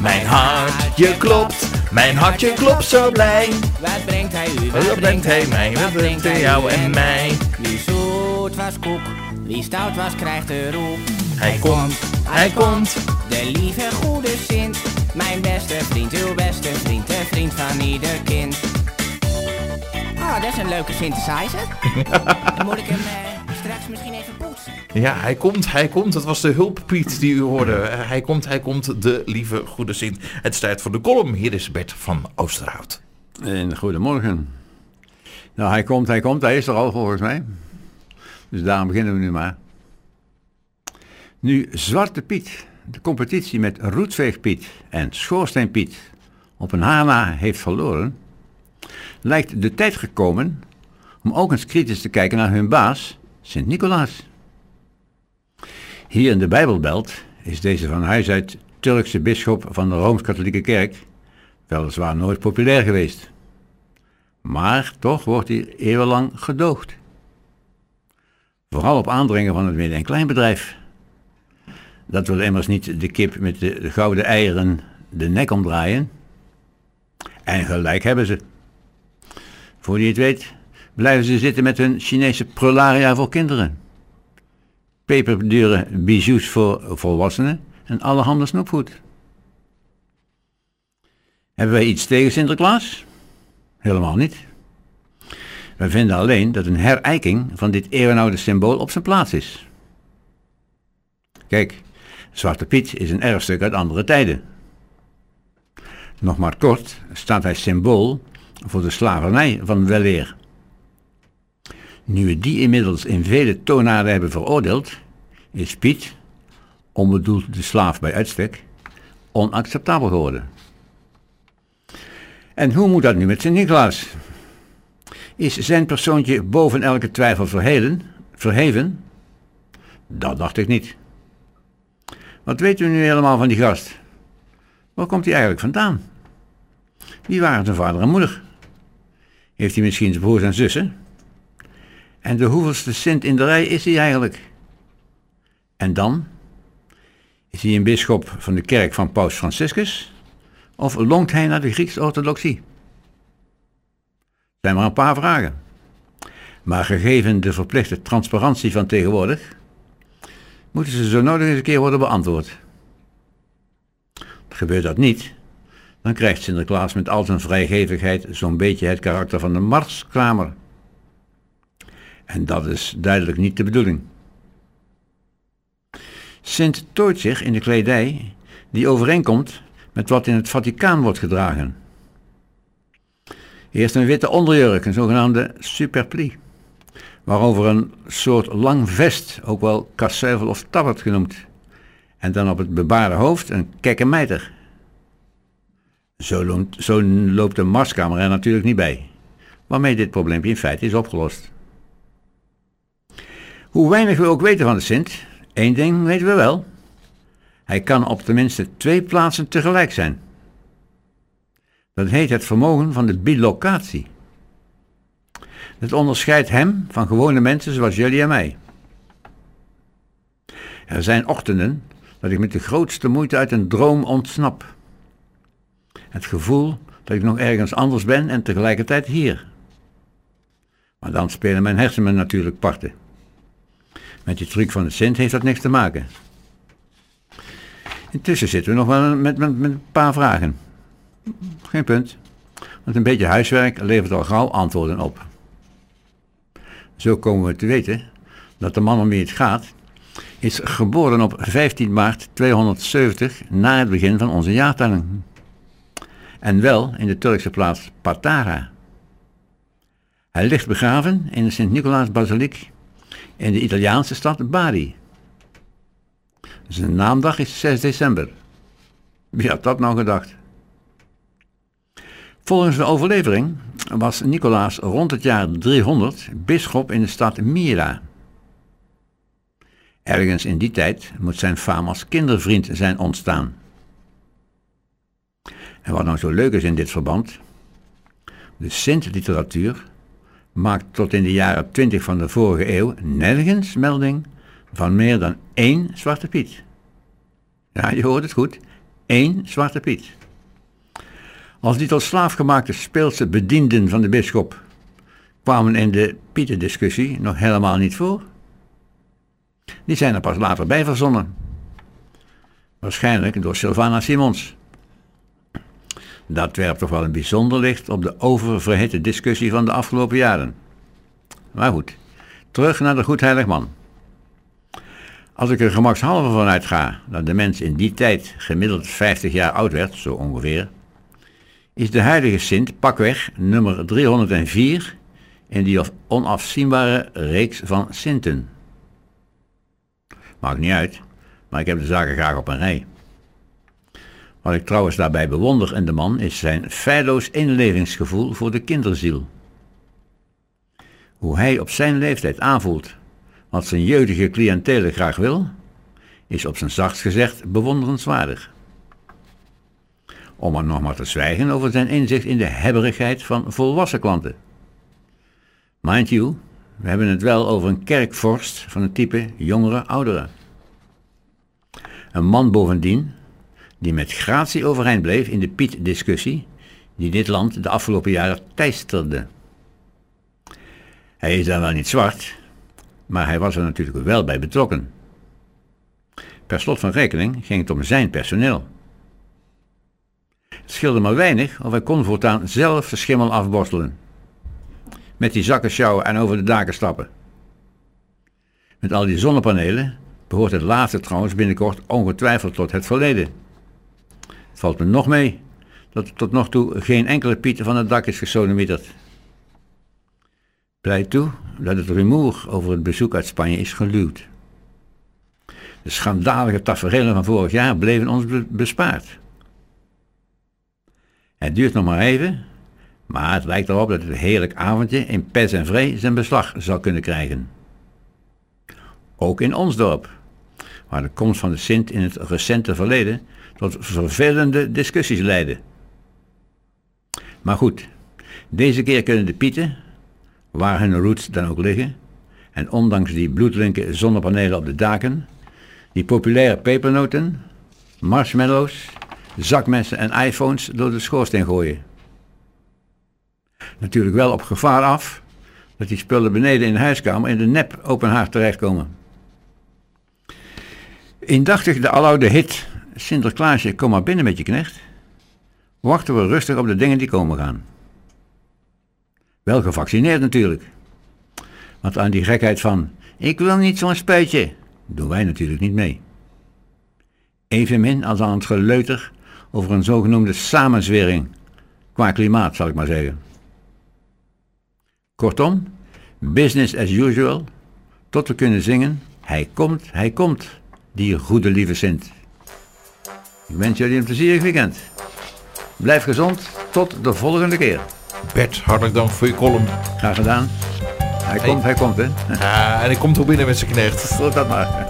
Mijn hartje klopt zo blij. Wat brengt hij u, Wat brengt hij mij, wat brengt hij jou en mij? Wie zoet was koek, wie stout was krijgt de roep. Hij komt. De lieve goede Sint, mijn beste vriend, uw beste vriend, de vriend van ieder kind. Oh, dat is een leuke synthesizer. Dan moet ik hem straks misschien even poetsen. Ja, hij komt. Dat was de hulppiet die u hoorde. Hij komt, de lieve goede Sint. Het is tijd voor de column. Hier is Bert van Oosterhout. En goedemorgen. Nou, hij komt. Hij is er al volgens mij. Dus daarom beginnen we nu maar. Nu Zwarte Piet de competitie met Roetveegpiet en Schoorsteenpiet op een haar na heeft verloren, lijkt de tijd gekomen om ook eens kritisch te kijken naar hun baas, Sint-Nicolaas. Hier in de Bijbelbelt is deze van huis uit Turkse bisschop van de Rooms-Katholieke Kerk weliswaar nooit populair geweest. Maar toch wordt hij eeuwenlang gedoogd. Vooral op aandringen van het midden- en kleinbedrijf. Dat wil immers niet de kip met de gouden eieren de nek omdraaien. En gelijk hebben ze. Voor je het weet, blijven ze zitten met hun Chinese prularia voor kinderen. Peperdure bijou's voor volwassenen en allerhande snoepgoed. Hebben wij iets tegen Sinterklaas? Helemaal niet. Wij vinden alleen dat een herijking van dit eeuwenoude symbool op zijn plaats is. Kijk, Zwarte Piet is een erfstuk uit andere tijden. Nog maar kort staat hij symbool voor de slavernij van weleer. Nu we die inmiddels in vele toonaarden hebben veroordeeld, is Piet, onbedoeld de slaaf bij uitstek, onacceptabel geworden. En hoe moet dat nu met Sint-Nicolaas? Is zijn persoontje boven elke twijfel verheven? Dat dacht ik niet. Wat weet u nu helemaal van die gast? Waar komt hij eigenlijk vandaan? Wie waren zijn vader en moeder? Heeft hij misschien zijn broers en zussen? En de hoeveelste Sint in de rij is hij eigenlijk? En dan? Is hij een bisschop van de kerk van Paus Franciscus? Of longt hij naar de Griekse orthodoxie? Zijn maar een paar vragen. Maar gegeven de verplichte transparantie van tegenwoordig, moeten ze zo nodig eens een keer worden beantwoord. Gebeurt dat niet, dan krijgt Sinterklaas met al zijn vrijgevigheid zo'n beetje het karakter van een marskramer. En dat is duidelijk niet de bedoeling. Sint tooit zich in de kledij die overeenkomt met wat in het Vaticaan wordt gedragen. Eerst een witte onderjurk, een zogenaamde superplie, waarover een soort lang vest, ook wel kassuivel of tabbert genoemd, en dan op het bebaarde hoofd een kekke mijter. Zo loopt de marskamer er natuurlijk niet bij, waarmee dit probleempje in feite is opgelost. Hoe weinig we ook weten van de Sint, één ding weten we wel. Hij kan op tenminste 2 plaatsen tegelijk zijn. Dat heet het vermogen van de bilocatie. Het onderscheidt hem van gewone mensen zoals jullie en mij. Er zijn ochtenden dat ik met de grootste moeite uit een droom ontsnap. Het gevoel dat ik nog ergens anders ben en tegelijkertijd hier. Maar dan spelen mijn hersenen natuurlijk parten. Met die truc van de Sint heeft dat niks te maken. Intussen zitten we nog wel met een paar vragen. Geen punt, want een beetje huiswerk levert al gauw antwoorden op. Zo komen we te weten dat de man om wie het gaat is geboren op 15 maart 270 na het begin van onze jaartelling. En wel in de Turkse plaats Patara. Hij ligt begraven in de Sint-Nicolaas-basiliek in de Italiaanse stad Bari. Zijn naamdag is 6 december. Wie had dat nou gedacht? Volgens de overlevering was Nicolaas rond het jaar 300 bisschop in de stad Myra. Ergens in die tijd moet zijn faam als kindervriend zijn ontstaan. En wat nou zo leuk is in dit verband, de Sint-literatuur maakt tot in de jaren 20 van de vorige eeuw nergens melding van meer dan 1 Zwarte Piet. Ja, je hoort het goed, 1 Zwarte Piet. Als die tot slaafgemaakte speelse bedienden van de bisschop kwamen in de Pietendiscussie nog helemaal niet voor. Die zijn er pas later bij verzonnen. Waarschijnlijk door Sylvana Simons. Dat werpt toch wel een bijzonder licht op de oververhitte discussie van de afgelopen jaren. Maar goed, terug naar de Goedheilig Man. Als ik er gemakshalve van uitga dat de mens in die tijd gemiddeld 50 jaar oud werd, zo ongeveer, is de huidige Sint pakweg nummer 304 in die onafzienbare reeks van Sinten. Maakt niet uit, maar ik heb de zaken graag op een rij. Wat ik trouwens daarbij bewonder in de man is zijn feilloos inlevingsgevoel voor de kinderziel. Hoe hij op zijn leeftijd aanvoelt wat zijn jeugdige cliëntele graag wil, is op zijn zachtst gezegd bewonderenswaardig. Om er nog maar te zwijgen over zijn inzicht in de hebberigheid van volwassen klanten. Mind you, we hebben het wel over een kerkvorst van het type jongere-ouderen. Een man bovendien die met gratie overeind bleef in de Piet-discussie die dit land de afgelopen jaren teisterde. Hij is dan wel niet zwart, maar hij was er natuurlijk wel bij betrokken. Per slot van rekening ging het om zijn personeel. Het scheelde maar weinig of hij kon voortaan zelf de schimmel afborstelen. Met die zakken sjouwen en over de daken stappen. Met al die zonnepanelen behoort het laatste trouwens binnenkort ongetwijfeld tot het verleden. Het valt me nog mee dat er tot nog toe geen enkele Piet van het dak is gesodemieterd. Pleit toe dat het rumoer over het bezoek uit Spanje is geluwd. De schandalige taferelen van vorig jaar bleven ons bespaard. Het duurt nog maar even, maar het lijkt erop dat het heerlijk avondje in pes en vrij zijn beslag zal kunnen krijgen. Ook in ons dorp, waar de komst van de Sint in het recente verleden tot vervelende discussies leidde. Maar goed, deze keer kunnen de Pieten, waar hun roots dan ook liggen, en ondanks die bloedlinke zonnepanelen op de daken, die populaire pepernoten, marshmallows, zakmessen en iPhones door de schoorsteen gooien. Natuurlijk wel op gevaar af dat die spullen beneden in de huiskamer in de nep open haard terechtkomen. Indachtig de aloude hit Sinterklaasje, kom maar binnen met je knecht, wachten we rustig op de dingen die komen gaan. Wel gevaccineerd natuurlijk. Want aan die gekheid van, ik wil niet zo'n spuitje, doen wij natuurlijk niet mee. Evenmin als aan het geleuter over een zogenoemde samenzwering, qua klimaat zal ik maar zeggen. Kortom, business as usual, tot we kunnen zingen, hij komt, die goede lieve Sint. Ik wens jullie een plezierig weekend. Blijf gezond, tot de volgende keer. Bert, hartelijk dank voor je column. Graag gedaan. Hij komt, hè. Ja, en hij komt ook binnen met zijn knecht. Tot dat maar.